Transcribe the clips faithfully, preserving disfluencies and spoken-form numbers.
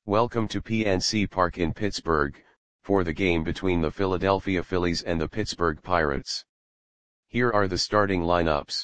Welcome to P N C Park in Pittsburgh, for the game between the Philadelphia Phillies and the Pittsburgh Pirates. Here are the starting lineups.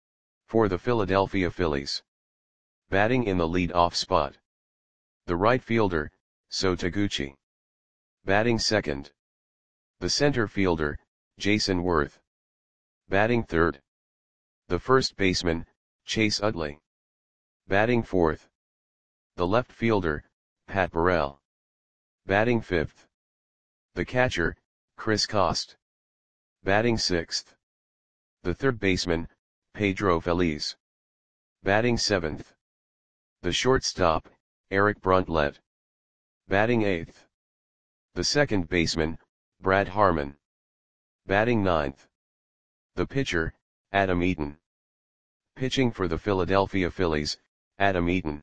For the Philadelphia Phillies. Batting in the lead-off spot. The right fielder, Sho Taguchi. Batting second. The center fielder, Jayson Werth. Batting third. The first baseman, Chase Utley. Batting fourth. The left fielder, Pat Burrell. Batting fifth. The catcher, Chris Coste. Batting sixth. The third baseman, Pedro Feliz. Batting seventh. The shortstop, Eric Bruntlett. Batting eighth. The second baseman, Brad Harmon. Batting ninth. The pitcher, Adam Eaton. Pitching for the Philadelphia Phillies, Adam Eaton.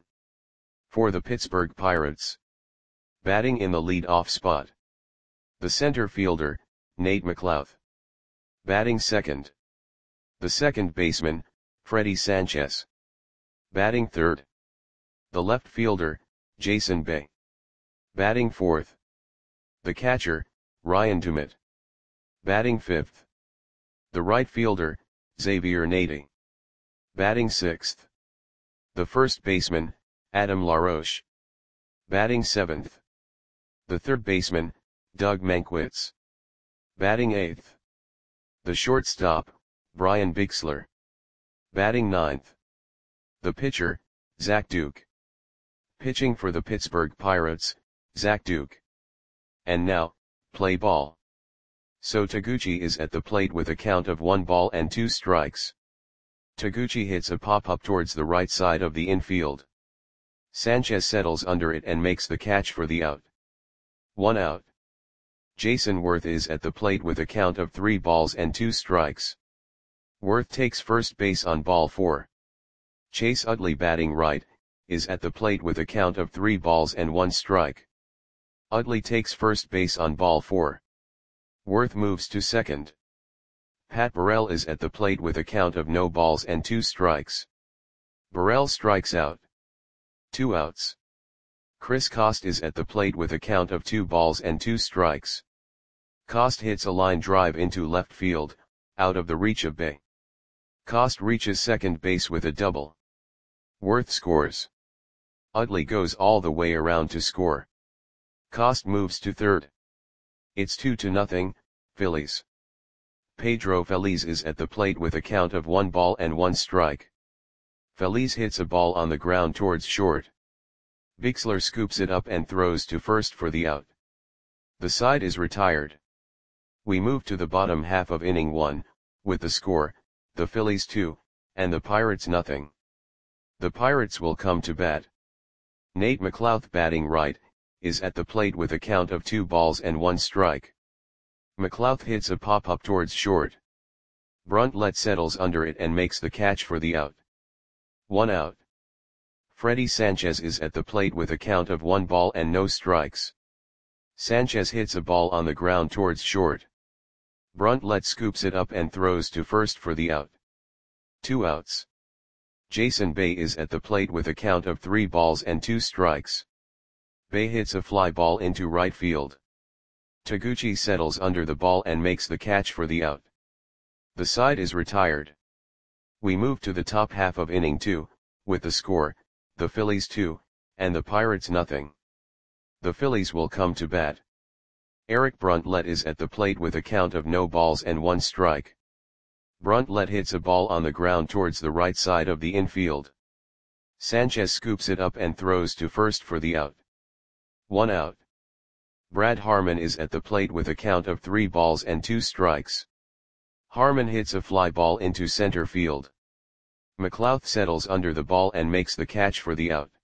For the Pittsburgh Pirates. Batting in the lead-off spot. The center fielder, Nate McLouth. Batting second. The second baseman, Freddie Sanchez. Batting third. The left fielder, Jason Bay. Batting fourth. The catcher, Ryan Dumet. Batting fifth. The right fielder, Xavier Nady. Batting sixth. The first baseman, Adam LaRoche. Batting seventh. The third baseman, Doug Mankiewicz. Batting eighth. The shortstop, Brian Bixler. Batting ninth. The pitcher, Zach Duke. Pitching for the Pittsburgh Pirates, Zach Duke. And now, play ball. Sho Taguchi is at the plate with a count of one ball and two strikes. Taguchi hits a pop-up towards the right side of the infield. Sanchez settles under it and makes the catch for the out. One out. Jayson Werth is at the plate with a count of three balls and two strikes. Werth takes first base on ball four. Chase Utley, batting right, is at the plate with a count of three balls and one strike. Utley takes first base on ball four. Werth moves to second. Pat Burrell is at the plate with a count of no balls and two strikes. Burrell strikes out. Two outs. Chris Coste is at the plate with a count of two balls and two strikes. Coste hits a line drive into left field, out of the reach of Bay. Coste reaches second base with a double. Werth scores. Utley goes all the way around to score. Coste moves to third. It's two to nothing, Phillies. Pedro Feliz is at the plate with a count of one ball and one strike. Feliz hits a ball on the ground towards short. Bixler scoops it up and throws to first for the out. The side is retired. We move to the bottom half of inning one, with the score, the Phillies two, and the Pirates nothing. The Pirates will come to bat. Nate McLouth, batting right, is at the plate with a count of two balls and one strike. McLouth hits a pop-up towards short. Bruntlett settles under it and makes the catch for the out. One out. Freddie Sanchez is at the plate with a count of one ball and no strikes. Sanchez hits a ball on the ground towards short. Bruntlett scoops it up and throws to first for the out. Two outs. Jason Bay is at the plate with a count of three balls and two strikes. Bay hits a fly ball into right field. Taguchi settles under the ball and makes the catch for the out. The side is retired. We move to the top half of inning two, with the score, the Phillies two, and the Pirates nothing. The Phillies will come to bat. Eric Bruntlett is at the plate with a count of no balls and one strike. Bruntlett hits a ball on the ground towards the right side of the infield. Sanchez scoops it up and throws to first for the out. One out. Brad Harmon is at the plate with a count of three balls and two strikes. Harmon hits a fly ball into center field. McLouth settles under the ball and makes the catch for the out.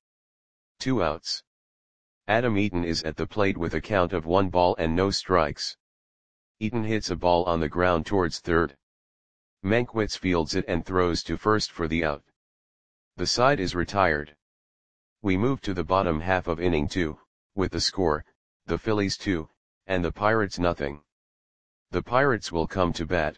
Two outs. Adam Eaton is at the plate with a count of one ball and no strikes. Eaton hits a ball on the ground towards third. Mankiewicz fields it and throws to first for the out. The side is retired. We move to the bottom half of inning two, with the score, the Phillies two, and the Pirates nothing. The Pirates will come to bat.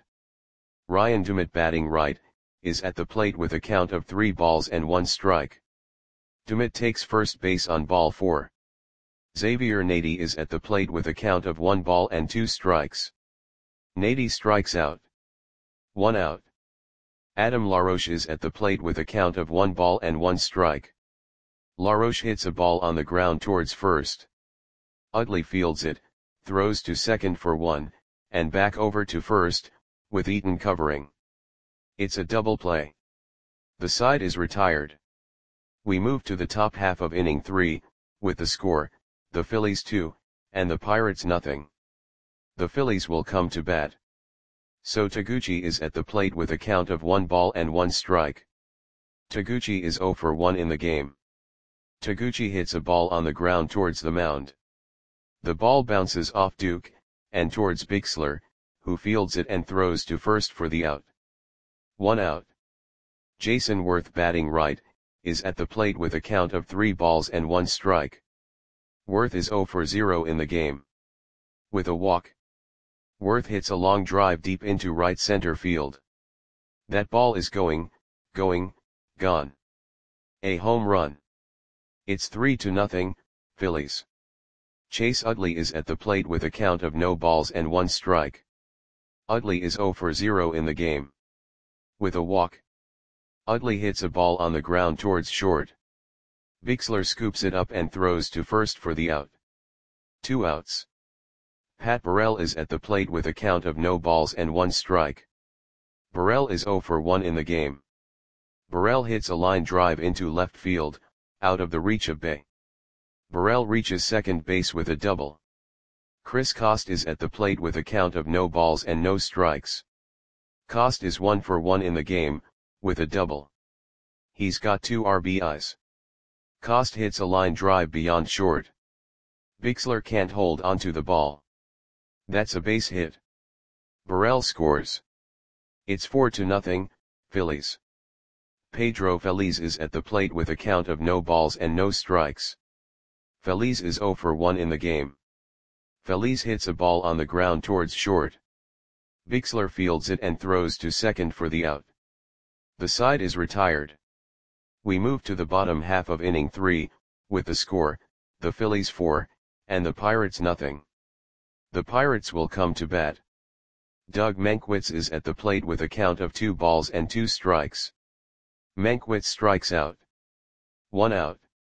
Ryan Dumet, batting right, is at the plate with a count of three balls and one strike. Dumet takes first base on ball four. Xavier Nady is at the plate with a count of one ball and two strikes. Nady strikes out. One out. Adam Laroche is at the plate with a count of one ball and one strike. Laroche hits a ball on the ground towards first. Utley fields it, throws to second for one, and back over to first, with Eaton covering. It's a double play. The side is retired. We move to the top half of inning three, with the score, the Phillies two, and the Pirates nothing. The Phillies will come to bat. So Taguchi is at the plate with a count of one ball and one strike. Taguchi is zero for one in the game. Taguchi hits a ball on the ground towards the mound. The ball bounces off Duke, and towards Bixler, who fields it and throws to first for the out. One out. Jason Worth, batting right, is at the plate with a count of three balls and one strike. Worth is zero for zero in the game. With a walk. Worth hits a long drive deep into right center field. That ball is going, going, gone. A home run. It's three to nothing, Phillies. Chase Utley is at the plate with a count of no balls and one strike. Utley is zero for zero in the game. With a walk. Utley hits a ball on the ground towards short. Bixler scoops it up and throws to first for the out. Two outs. Pat Burrell is at the plate with a count of no balls and one strike. Burrell is zero for one in the game. Burrell hits a line drive into left field, out of the reach of Bay. Burrell reaches second base with a double. Chris Coste is at the plate with a count of no balls and no strikes. Coste is one for one in the game, with a double. He's got two R B Is. Coste hits a line drive beyond short. Bixler can't hold onto the ball. That's a base hit. Burrell scores. It's four to nothing, Phillies. Pedro Feliz is at the plate with a count of no balls and no strikes. Feliz is zero for one in the game. Feliz hits a ball on the ground towards short. Bixler fields it and throws to second for the out. The side is retired. We move to the bottom half of inning three, with the score, the Phillies four, and the Pirates nothing. The Pirates will come to bat. Doug Mankiewicz is at the plate with a count of two balls and two strikes. Mankiewicz strikes out. One out.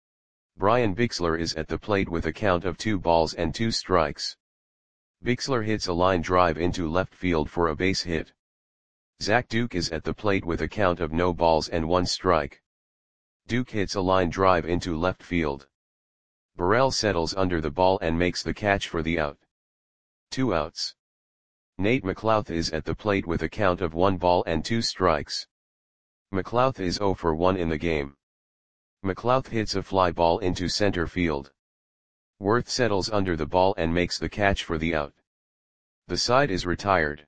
Brian Bixler is at the plate with a count of two balls and two strikes. Bixler hits a line drive into left field for a base hit. Zach Duke is at the plate with a count of no balls and one strike. Duke hits a line drive into left field. Burrell settles under the ball and makes the catch for the out. Two outs. Nate McLouth is at the plate with a count of one ball and two strikes. McLouth is zero for one in the game. McLouth hits a fly ball into center field. Worth settles under the ball and makes the catch for the out. The side is retired.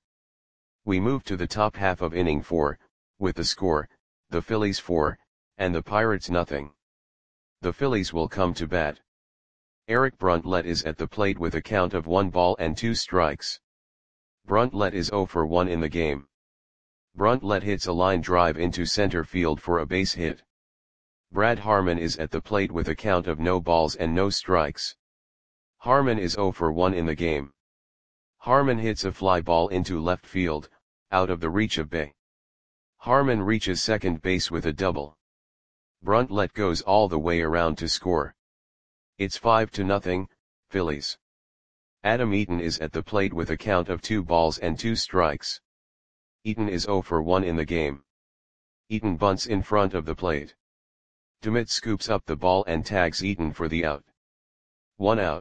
We move to the top half of inning four, with the score, the Phillies four, and the Pirates nothing. The Phillies will come to bat. Eric Bruntlett is at the plate with a count of one ball and two strikes. Bruntlett is zero for one in the game. Bruntlett hits a line drive into center field for a base hit. Brad Harmon is at the plate with a count of no balls and no strikes. Harmon is zero for one in the game. Harmon hits a fly ball into left field, out of the reach of Bay. Harmon reaches second base with a double. Bruntlett goes all the way around to score. It's five to nothing, Phillies. Adam Eaton is at the plate with a count of two balls and two strikes. Eaton is zero for one in the game. Eaton bunts in front of the plate. DeMitt scoops up the ball and tags Eaton for the out. One out.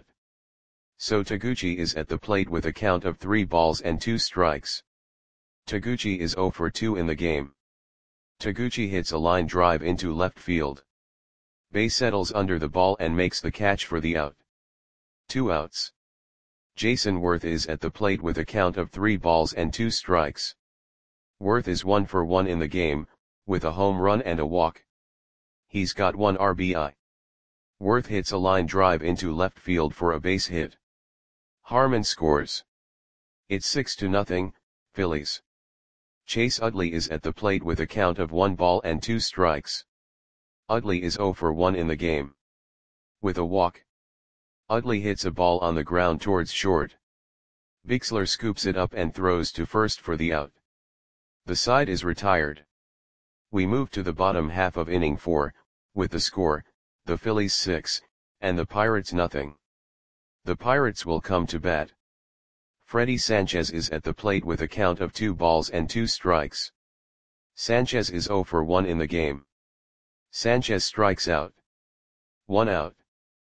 So Taguchi is at the plate with a count of three balls and two strikes. Taguchi is zero for two in the game. Taguchi hits a line drive into left field. Bay settles under the ball and makes the catch for the out. Two outs. Jason Worth is at the plate with a count of three balls and two strikes. Worth is one for one in the game, with a home run and a walk. He's got one R B I. Worth hits a line drive into left field for a base hit. Harmon scores. It's six to nothing, Phillies. Chase Utley is at the plate with a count of one ball and two strikes. Utley is zero for one in the game. With a walk. Utley hits a ball on the ground towards short. Bixler scoops it up and throws to first for the out. The side is retired. We move to the bottom half of inning four, with the score, the Phillies six, and the Pirates nothing. The Pirates will come to bat. Freddy Sanchez is at the plate with a count of two balls and two strikes. Sanchez is zero for one in the game. Sanchez strikes out. One out.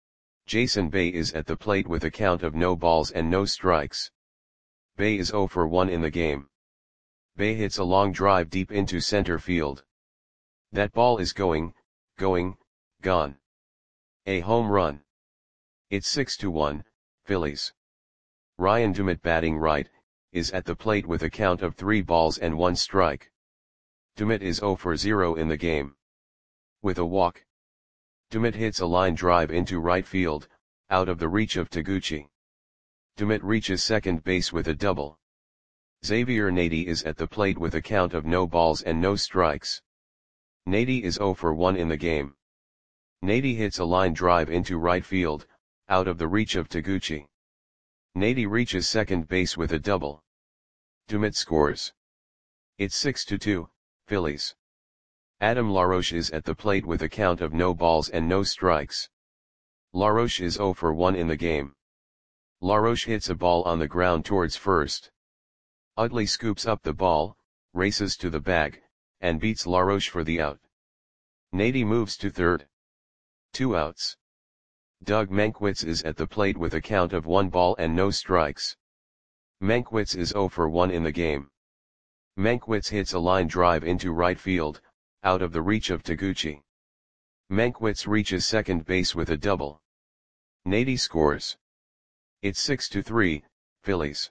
Jason Bay is at the plate with a count of no balls and no strikes. Bay is zero for one in the game. Bay hits a long drive deep into center field. That ball is going, going, gone. A home run. It's six to one, Phillies. Ryan Dumit, batting right, is at the plate with a count of three balls and one strike. Dumit is zero for zero in the game. With a walk. Dumit hits a line drive into right field, out of the reach of Taguchi. Dumit reaches second base with a double. Xavier Nady is at the plate with a count of no balls and no strikes. Nady is zero for one in the game. Nady hits a line drive into right field, out of the reach of Taguchi. Nady reaches second base with a double. Dumit scores. It's six to two, Phillies. Adam LaRoche is at the plate with a count of no balls and no strikes. LaRoche is zero for one in the game. LaRoche hits a ball on the ground towards first. Utley scoops up the ball, races to the bag, and beats LaRoche for the out. Nady moves to third. Two outs. Doug Mankiewicz is at the plate with a count of one ball and no strikes. Mankiewicz is zero for one in the game. Mankiewicz hits a line drive into right field, out of the reach of Taguchi. Mankiewicz reaches second base with a double. Nady scores. It's six to three, Phillies.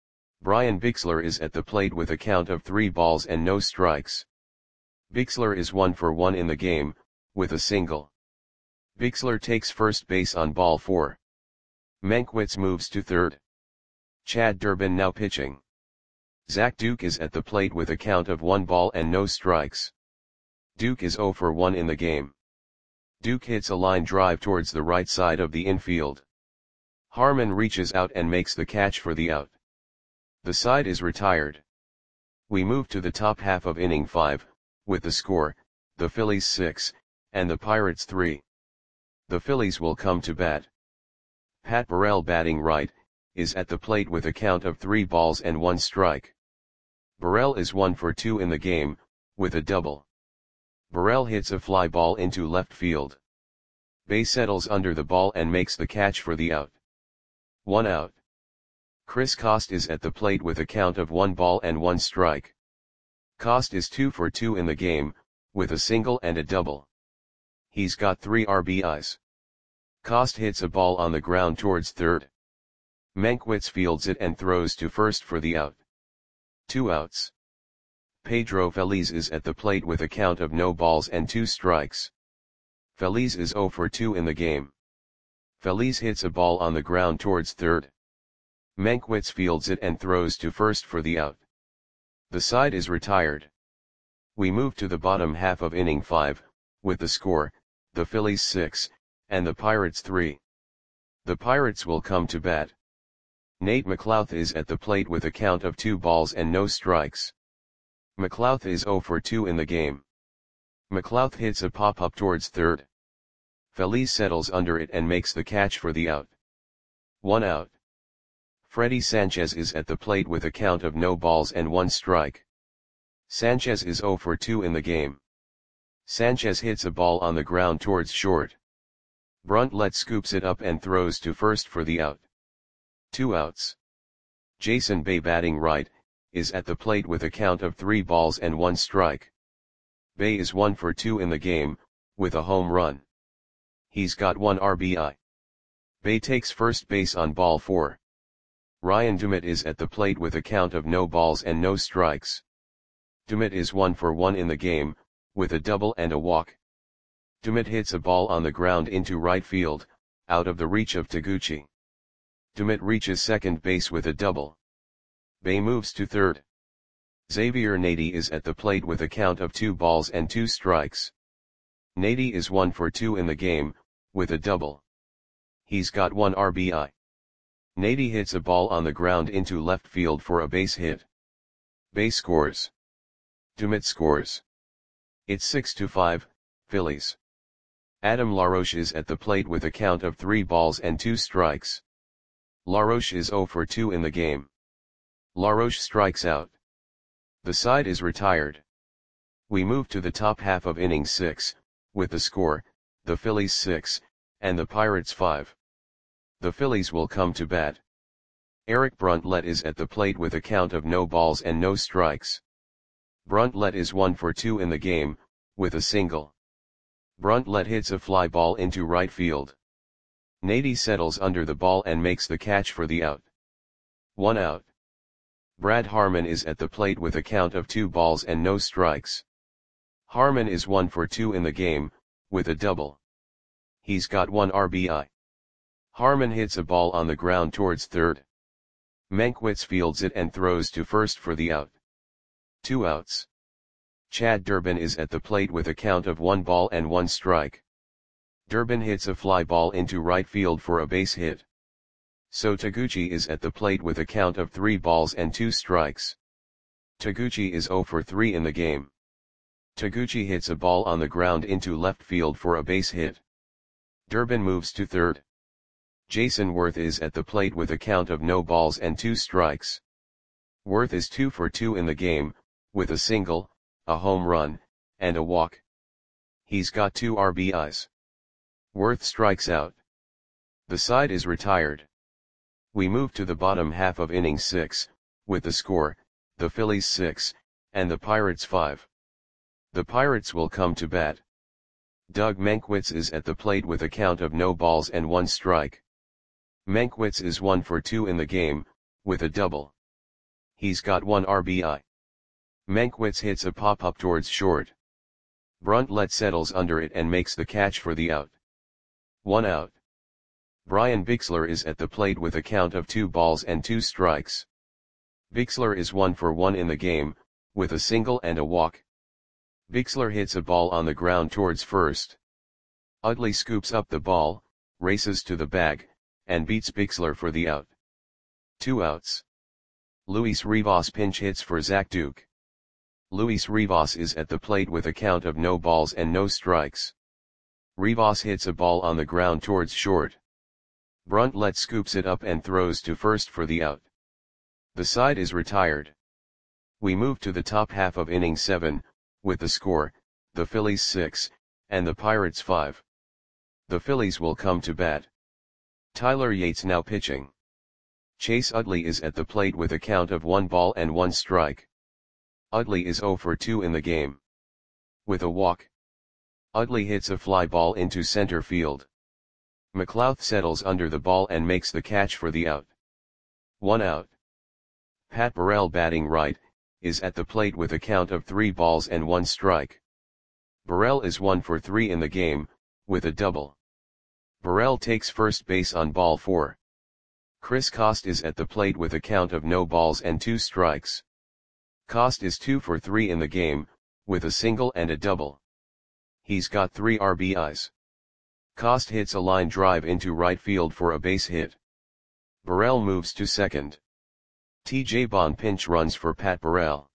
Brian Bixler is at the plate with a count of three balls and no strikes. Bixler is one for one in the game, with a single. Bixler takes first base on ball four. Mankiewicz moves to third. Chad Durbin now pitching. Zach Duke is at the plate with a count of one ball and no strikes. Duke is zero for one in the game. Duke hits a line drive towards the right side of the infield. Harmon reaches out and makes the catch for the out. The side is retired. We move to the top half of inning five, with the score, the Phillies six, and the Pirates three. The Phillies will come to bat. Pat Burrell, batting right, is at the plate with a count of three balls and one strike. Burrell is one for two in the game, with a double. Burrell hits a fly ball into left field. Bay settles under the ball and makes the catch for the out. One out. Chris Cost is at the plate with a count of one ball and one strike. Cost is two for two in the game, with a single and a double. He's got three R B Is. Cost hits a ball on the ground towards third. Mankiewicz fields it and throws to first for the out. Two outs. Pedro Feliz is at the plate with a count of no balls and two strikes. Feliz is zero for two in the game. Feliz hits a ball on the ground towards third. Mankiewicz fields it and throws to first for the out. The side is retired. We move to the bottom half of inning five, with the score, the Phillies six, and the Pirates three. The Pirates will come to bat. Nate McLouth is at the plate with a count of two balls and no strikes. McLouth is zero for two in the game. McLouth hits a pop-up towards third. Feliz settles under it and makes the catch for the out. One out. Freddy Sanchez is at the plate with a count of no balls and one strike. Sanchez is zero for two in the game. Sanchez hits a ball on the ground towards short. Bruntlett scoops it up and throws to first for the out. Two outs. Jason Bay, batting right, is at the plate with a count of three balls and one strike. Bay is one for two in the game, with a home run. He's got one R B I. Bay takes first base on ball four. Ryan Dumit is at the plate with a count of no balls and no strikes. Dumit is one for one in the game, with a double and a walk. Dumit hits a ball on the ground into right field, out of the reach of Taguchi. Dumit reaches second base with a double. Bay moves to third. Xavier Nady is at the plate with a count of two balls and two strikes. Nady is one for two in the game, with a double. He's got one R B I. Nady hits a ball on the ground into left field for a base hit. Base scores. Dumit scores. It's six to five, Phillies. Adam LaRoche is at the plate with a count of three balls and two strikes. LaRoche is zero for two in the game. LaRoche strikes out. The side is retired. We move to the top half of inning six, with the score, the Phillies six, and the Pirates five. The Phillies will come to bat. Eric Bruntlett is at the plate with a count of no balls and no strikes. Bruntlett is one for two in the game, with a single. Bruntlett hits a fly ball into right field. Nady settles under the ball and makes the catch for the out. One out. Brad Harmon is at the plate with a count of two balls and no strikes. Harmon is one for two in the game, with a double. He's got one R B I. Harmon hits a ball on the ground towards third. Mankiewicz fields it and throws to first for the out. Two outs. Chad Durbin is at the plate with a count of one ball and one strike. Durbin hits a fly ball into right field for a base hit. So Taguchi is at the plate with a count of three balls and two strikes. Taguchi is zero for three in the game. Taguchi hits a ball on the ground into left field for a base hit. Durbin moves to third. Jason Worth is at the plate with a count of no balls and two strikes. Worth is two for two in the game, with a single, a home run, and a walk. He's got two R B Is. Worth strikes out. The side is retired. We move to the bottom half of inning six, with the score, the Phillies six, and the Pirates five. The Pirates will come to bat. Doug Mankiewicz is at the plate with a count of no balls and one strike. Mankiewicz is one for two in the game, with a double. He's got one R B I. Mankiewicz hits a pop-up towards short. Bruntlett settles under it and makes the catch for the out. One out. Brian Bixler is at the plate with a count of two balls and two strikes. Bixler is one for one in the game, with a single and a walk. Bixler hits a ball on the ground towards first. Utley scoops up the ball, races to the bag, and beats Bixler for the out. Two outs. Luis Rivas pinch hits for Zach Duke. Luis Rivas is at the plate with a count of no balls and no strikes. Rivas hits a ball on the ground towards short. Bruntlett scoops it up and throws to first for the out. The side is retired. We move to the top half of inning seven, with the score, the Phillies six, and the Pirates five. The Phillies will come to bat. Tyler Yates now pitching. Chase Utley is at the plate with a count of one ball and one strike. Utley is zero for two in the game. With a walk. Utley hits a fly ball into center field. McLouth settles under the ball and makes the catch for the out. One out. Pat Burrell, batting right, is at the plate with a count of three balls and one strike. Burrell is one for three in the game, with a double. Burrell takes first base on ball four. Chris Cost is at the plate with a count of no balls and two strikes. Cost is two for three in the game, with a single and a double. He's got three R B Is. Cost hits a line drive into right field for a base hit. Burrell moves to second. T J Bond pinch runs for Pat Burrell.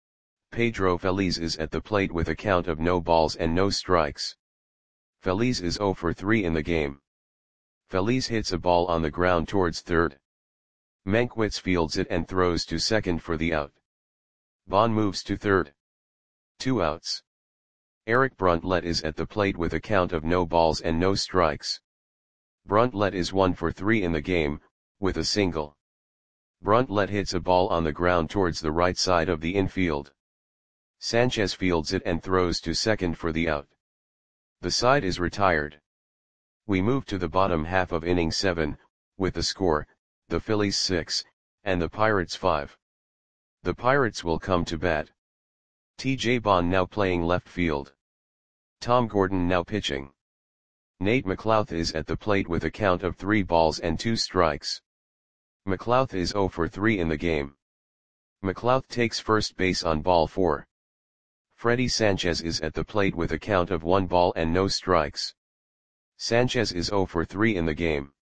Pedro Feliz is at the plate with a count of no balls and no strikes. Feliz is zero for three in the game. Feliz hits a ball on the ground towards third. Mankiewicz fields it and throws to second for the out. Bond moves to third. Two outs. Eric Bruntlett is at the plate with a count of no balls and no strikes. Bruntlett is one for three in the game, with a single. Bruntlett hits a ball on the ground towards the right side of the infield. Sanchez fields it and throws to second for the out. The side is retired. We move to the bottom half of inning seven, with the score, the Phillies six, and the Pirates five. The Pirates will come to bat. T J Bond now playing left field. Tom Gordon now pitching. Nate McLouth is at the plate with a count of three balls and two strikes. McLouth is zero for three in the game. Freddie Sanchez is at the plate with a count of three balls and two strikes. Nate McLouth is at the plate with a count of three balls and two strikes. Tom Gordon now pitching. Nate McLouth is at the plate with a count of three balls and two strikes. McLouth is zero for three in the game. McLouth takes first base on ball four. Freddie Sanchez is at the plate with a count of one ball and no strikes. Sanchez is zero for three in the game.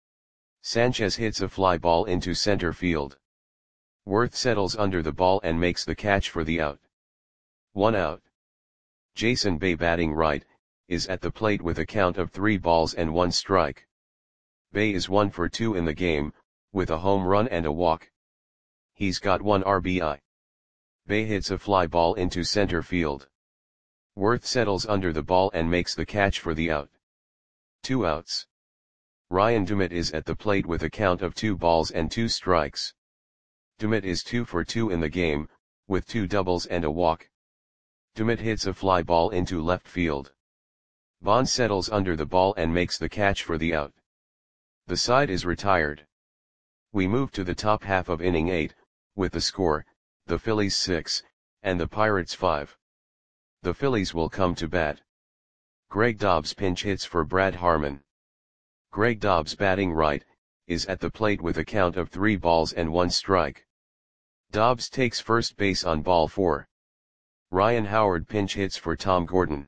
Sanchez hits a fly ball into center field. Worth settles under the ball and makes the catch for the out. One out. Jason Bay, batting right, is at the plate with a count of three balls and one strike. Bay is one for two in the game, with a home run and a walk. He's got one R B I. Bay hits a fly ball into center field. Worth settles under the ball and makes the catch for the out. Two outs. Ryan Dumit is at the plate with a count of two balls and two strikes. Dumit is two for two in the game, with two doubles and a walk. Dumit hits a fly ball into left field. Bond settles under the ball and makes the catch for the out. The side is retired. We move to the top half of inning eight, with the score, the Phillies six, and the Pirates five. The Phillies will come to bat. Greg Dobbs pinch hits for Brad Harmon. Greg Dobbs, batting right, is at the plate with a count of three balls and one strike. Dobbs takes first base on ball four. Ryan Howard pinch hits for Tom Gordon.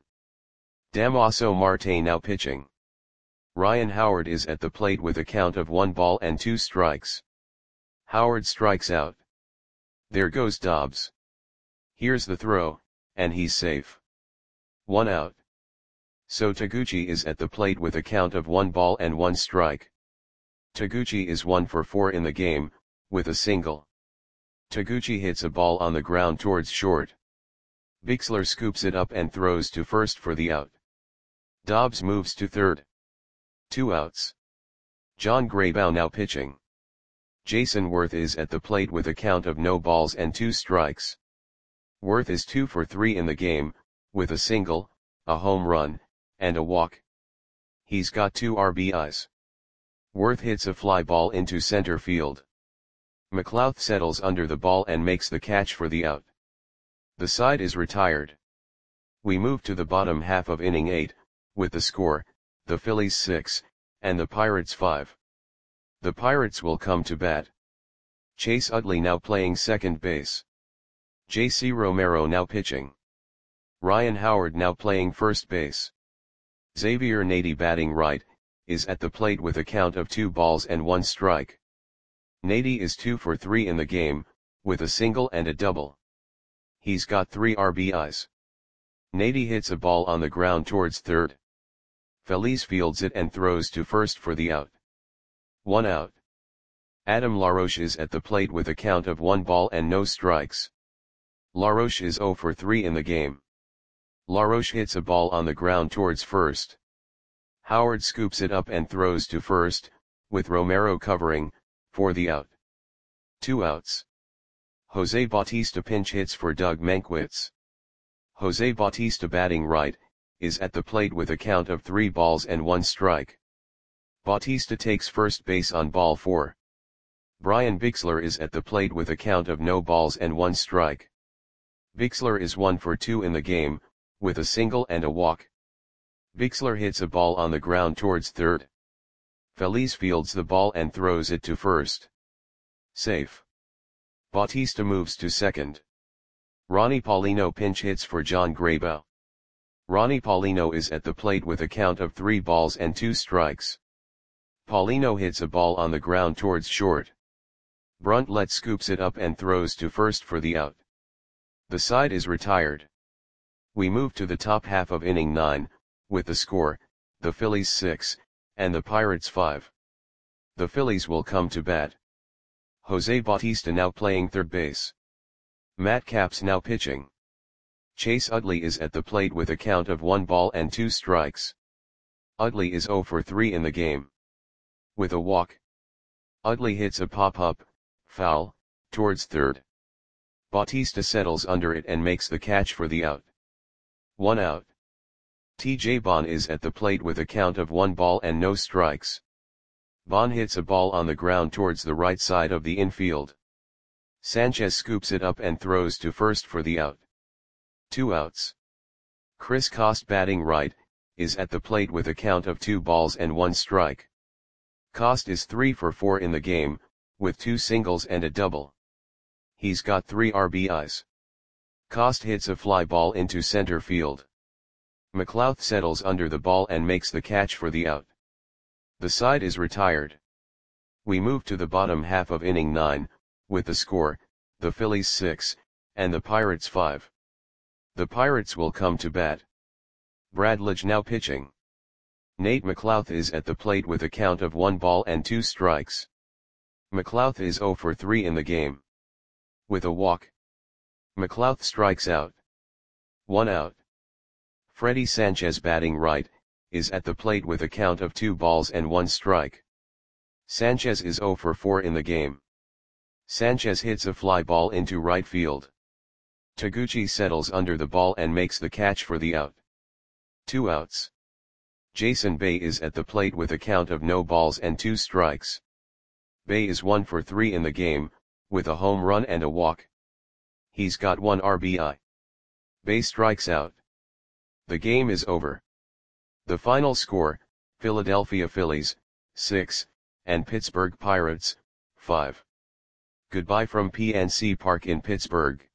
Damaso Marte now pitching. Ryan Howard is at the plate with a count of one ball and two strikes. Howard strikes out. There goes Dobbs. Here's the throw, and he's safe. One out. So Taguchi is at the plate with a count of one ball and one strike. Taguchi is one for four in the game, with a single. Taguchi hits a ball on the ground towards short. Bixler scoops it up and throws to first for the out. Dobbs moves to third. Two outs. John Graybow now pitching. Jason Worth is at the plate with a count of no balls and two strikes. Worth is two for three in the game, with a single, a home run, and a walk. He's got two R B Is. Worth hits a fly ball into center field. McLouth settles under the ball and makes the catch for the out. The side is retired. We move to the bottom half of inning eight, with the score, the Phillies six, and the Pirates five. The Pirates will come to bat. Chase Utley now playing second base. J C Romero now pitching. Ryan Howard now playing first base. Xavier Nady, batting right, is at the plate with a count of two balls and one strike. Nady is two for three in the game, with a single and a double. He's got three R B Is. Nady hits a ball on the ground towards third. Feliz fields it and throws to first for the out. One out. Adam LaRoche is at the plate with a count of one ball and no strikes. LaRoche is zero for three in the game. LaRoche hits a ball on the ground towards first. Howard scoops it up and throws to first, with Romero covering, for the out. Two outs. Jose Bautista pinch hits for Doug Mankiewicz. Jose Bautista, batting right, is at the plate with a count of three balls and one strike. Bautista takes first base on ball four. Brian Bixler is at the plate with a count of no balls and one strike. Bixler is one for two in the game, with a single and a walk. Bixler hits a ball on the ground towards third. Feliz fields the ball and throws it to first. Safe. Bautista moves to second. Ronnie Paulino pinch hits for John Graybow. Ronnie Paulino is at the plate with a count of three balls and two strikes. Paulino hits a ball on the ground towards short. Bruntlett scoops it up and throws to first for the out. The side is retired. We move to the top half of inning nine, with the score, the Phillies six, and the Pirates five. The Phillies will come to bat. Jose Bautista now playing third base. Matt Capps now pitching. Chase Utley is at the plate with a count of one ball and two strikes. Utley is zero for three in the game. With a walk. Utley hits a pop-up, foul, towards third. Bautista settles under it and makes the catch for the out. One out. T J Bond is at the plate with a count of one ball and no strikes. Bond hits a ball on the ground towards the right side of the infield. Sanchez scoops it up and throws to first for the out. Two outs. Chris Coste, batting right, is at the plate with a count of two balls and one strike. Coste is three for four in the game, with two singles and a double. He's got three R B Is. Coste hits a fly ball into center field. McLouth settles under the ball and makes the catch for the out. The side is retired. We move to the bottom half of inning nine, with the score, the Phillies six, and the Pirates five. The Pirates will come to bat. Brad Lidge now pitching. Nate McLouth is at the plate with a count of one ball and two strikes. McLouth is zero for three in the game. With a walk. McLouth strikes out. One out. Freddie Sanchez batting right, is at the plate with a count of two balls and one strike. Sanchez is zero for four in the game. Sanchez hits a fly ball into right field. Taguchi settles under the ball and makes the catch for the out. Two outs. Jason Bay is at the plate with a count of no balls and two strikes. Bay is one for three in the game, with a home run and a walk. He's got one R B I. Bay strikes out. The game is over. The final score, Philadelphia Phillies, six, and Pittsburgh Pirates, five. Goodbye from P N C Park in Pittsburgh.